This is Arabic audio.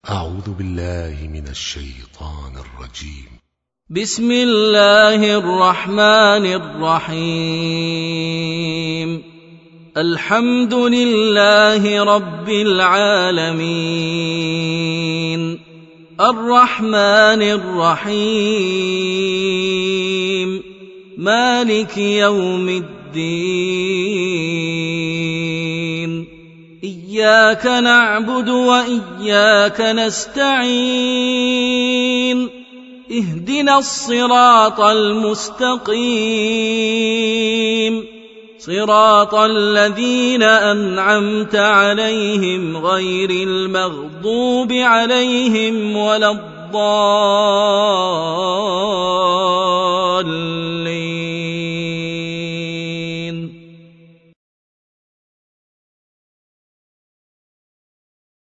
أعوذ بالله من الشيطان الرجيم. بسم الله الرحمن الرحيم. الحمد لله رب العالمين، الرحمن الرحيم، مالك يوم الدين. إياك نعبد وإياك نستعين، اهدنا الصراط المستقيم، صراط الذين أنعمت عليهم غير المغضوب عليهم ولا الضالين.